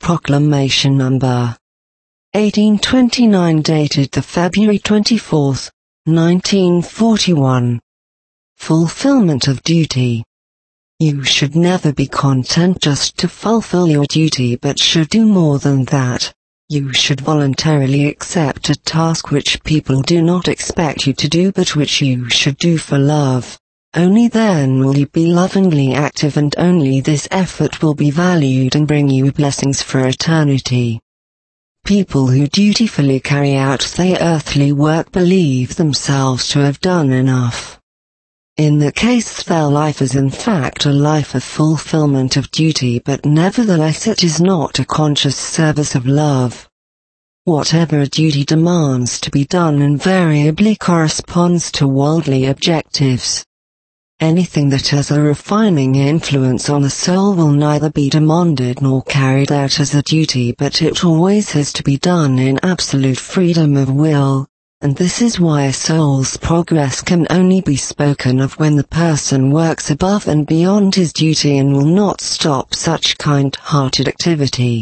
Proclamation Number 1829, dated the February 24, 1941. Fulfillment of duty. You should never be content just to fulfill your duty, but should do more than that. You should voluntarily accept a task which people do not expect you to do, but which you should do for love. Only then will you be lovingly active, and only this effort will be valued and bring you blessings for eternity. People who dutifully carry out their earthly work believe themselves to have done enough. In the case, their life is in fact a life of fulfillment of duty, but nevertheless it is not a conscious service of love. Whatever a duty demands to be done invariably corresponds to worldly objectives. Anything that has a refining influence on the soul will neither be demanded nor carried out as a duty, but it always has to be done in absolute freedom of will, and this is why a soul's progress can only be spoken of when the person works above and beyond his duty and will not stop such kind-hearted activity.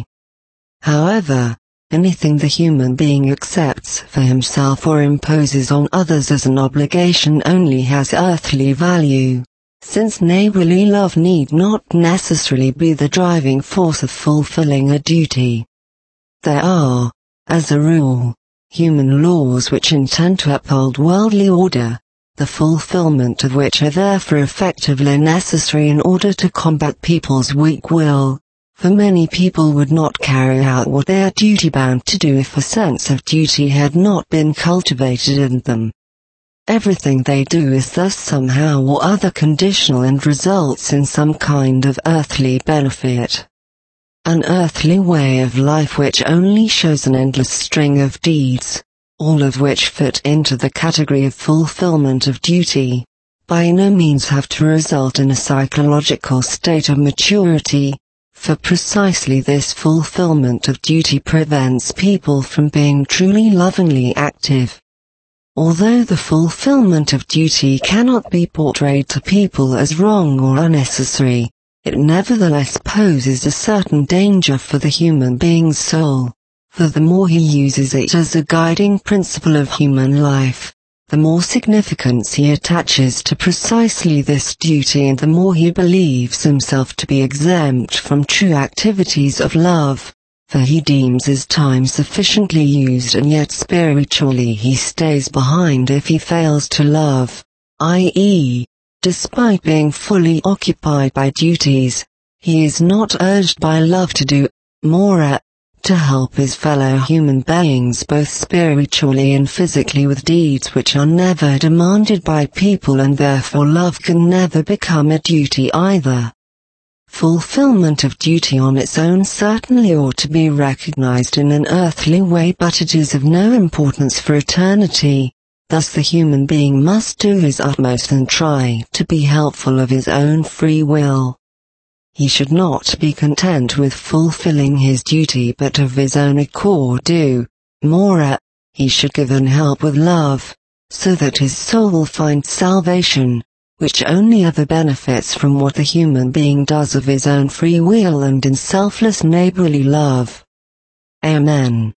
However, anything the human being accepts for himself or imposes on others as an obligation only has earthly value, since neighborly love need not necessarily be the driving force of fulfilling a duty. There are, as a rule, human laws which intend to uphold worldly order, the fulfillment of which are therefore effectively necessary in order to combat people's weak will. For many people would not carry out what they are duty-bound to do if a sense of duty had not been cultivated in them. Everything they do is thus somehow or other conditional and results in some kind of earthly benefit. An earthly way of life which only shows an endless string of deeds, all of which fit into the category of fulfillment of duty, by no means have to result in a psychological state of maturity. For precisely this fulfillment of duty prevents people from being truly lovingly active. Although the fulfillment of duty cannot be portrayed to people as wrong or unnecessary, it nevertheless poses a certain danger for the human being's soul, for the more he uses it as a guiding principle of human life, the more significance he attaches to precisely this duty, and the more he believes himself to be exempt from true activities of love, for he deems his time sufficiently used, and yet spiritually he stays behind if he fails to love, i.e., despite being fully occupied by duties, he is not urged by love to do more, to help his fellow human beings both spiritually and physically with deeds which are never demanded by people, and therefore love can never become a duty either. Fulfillment of duty on its own certainly ought to be recognized in an earthly way, but it is of no importance for eternity. Thus the human being must do his utmost and try to be helpful of his own free will. He should not be content with fulfilling his duty, but of his own accord do more. He should give and help with love, so that his soul will find salvation, which only ever benefits from what the human being does of his own free will and in selfless neighborly love. Amen.